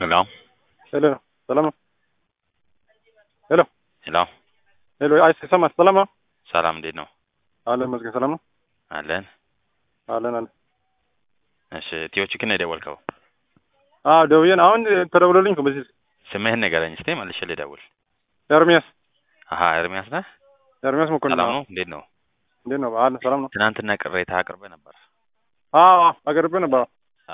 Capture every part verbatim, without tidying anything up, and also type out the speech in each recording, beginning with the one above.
Hello? Hello. Salama. Hello. Hello? Hello. Ay, sama. Salama. ሰላም እንዴት ነው? አለን መስገን ሰላም ነው። አለን። አለን አለን። እሺ ቲዮችክን ነው የደወልከው? አዎ ደውዬን አሁን ተደውሎልኝ እኮ በዚህ ስምህን ንገረኝ እስቲ መልሼ ልደውል። ኤርሚያስ አሃ ኤርሚያስ ነህ? ኤርሚያስ መኮንን ሰላም ነው። ነው? እንዴት ነው? እንዴት ነው? አለን ሰላም ነው። ትናንትና ቅሬታ አቅርበህ ነበር። አዎ አቅርቤ ነበር። አ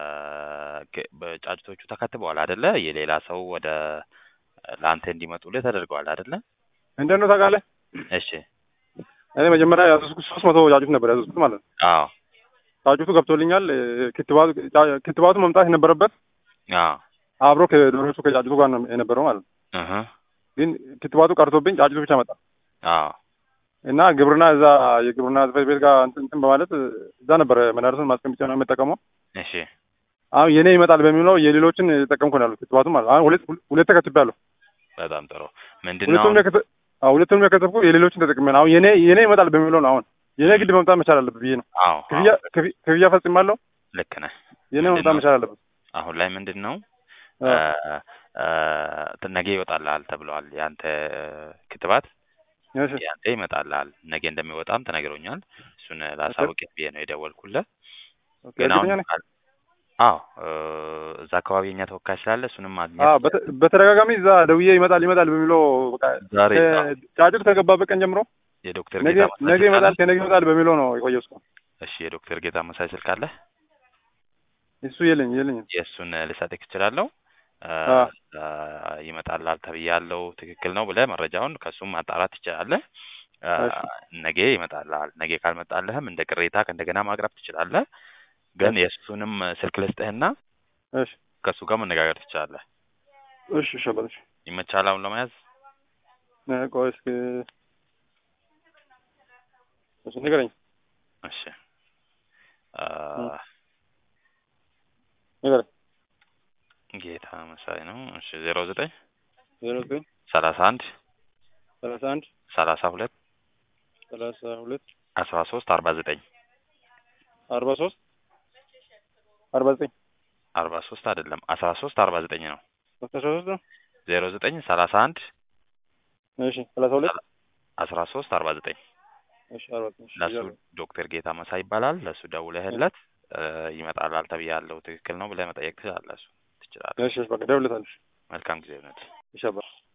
በጫጭቶቹ ተከትበዋል አይደለ? የሌላ ሰው ወደ ለአንተ እንዲመጡልህ ተደርገዋል አይደለ? እንዴት ነው ታውቃለህ? እሺ እኔ መጀመሪያ ያዘዝኩት ሶስት መቶ ጫጩት ነበር ያዘዝኩት ማለት ነው። አዎ ጫጩቱ ገብቶልኛል። ክትባቱ ክትባቱ መምጣት የነበረበት አዎ አብሮ ከዶሮቹ ከጫጩቱ ጋር ነው የነበረው ማለት ነው። እህ ግን ክትባቱ ቀርቶብኝ ጫጩቱ ብቻ መጣ አዎ እና ግብርና እዛ የግብርና ጽሕፈት ቤት ጋር እንትን እንትን በማለት እዛ ነበር መድኃኒቱን ማስቀመጫ ነው የምጠቀመው። እሺ አሁን የኔ ይመጣል በሚለው የሌሎችን ተጠቀምኩ ነው ያሉት። ክትባቱ ማለት አሁን ሁለት ሁለት ተከትቤያለሁ። በጣም ጥሩ። ምንድነው ሁለቱም የከተ አዎ ሁለቱም የከተብኩ የሌሎችን ተጠቅሜ ነው። አሁን የኔ የኔ ይመጣል በሚለው ነው። አሁን የኔ ግድ መምጣት መቻል አለበት ብዬ ነው። አዎ ክፍያ ክፍያ ፈጽማለሁ። ልክ ነህ። የኔ መምጣት መቻል አለበት። አሁን ላይ ምንድነው ነገ ይወጣልሃል ተብለዋል። ያንተ ክትባት እሺ ያንተ ይመጣልሃል። ነገ እንደሚወጣም ተነግሮኛል። እሱን ላሳውቅህ ብዬ ነው የደወልኩልህ። ግን አሁን አዎ እዛ አካባቢ የኛ ተወካይ ስላለ እሱንም ማግኘት አዎ በተደጋጋሚ እዛ ደውዬ ይመጣል ይመጣል በሚለው በቃ ዛሬ ጫጩት ከገባበት ቀን ጀምሮ የዶክተር ነገ ጌታ ነገ ይመጣል ከነገ ይመጣል በሚለው ነው የቆየው እስካሁን። እሺ የዶክተር ጌታ መሳይ ስልክ አለ? እሱ የለኝ የለኝ። የእሱን ልሰጥህ እችላለሁ። ይመጣልሃል ተብያለሁ። ትክክል ነው ብለህ መረጃውን ከሱም ማጣራት ትችላለህ። ነገ ይመጣልሃል። ነገ ካልመጣልህም እንደ ቅሬታ ከእንደገና ማቅረብ ትችላለህ። ግን የእሱንም ስልክ ልስጥህና እሺ ከሱ ጋር መነጋገር ትችላለህ። እሺ ሸበልሽ ይመቻል አሁን ለመያዝ? ቆይ እስኪ እሺ ንገረኝ። እሺ ንገረኝ። ጌታ መሳይ ነው። እሺ ዜሮ ዘጠኝ ዜሮ ዘጠኝ ሰላሳ አንድ ሰላሳ አንድ ሰላሳ ሁለት ሰላሳ ሁለት አስራ ሶስት አርባ ዘጠኝ አርባ ሶስት አርባ ዘጠኝ አርባ ሶስት አይደለም አስራ ሶስት አርባ ዘጠኝ ነው። አስራ ሶስት ነው። ዜሮ ዘጠኝ ሰላሳ አንድ እሺ ሰላሳ ሁለት አስራ ሶስት አርባ ዘጠኝ እሺ አርባ ዘጠኝ ለሱ ዶክተር ጌታ መሳይ ይባላል። ለሱ ደውለህለት ይመጣልሃል ተብያለሁ ትክክል ነው ብለህ መጠየቅ ትችላለህ። እሱ ትችላለህ። እሺ በቃ ደውልለታለሁ። መልካም ጊዜ ነው። ይሻባ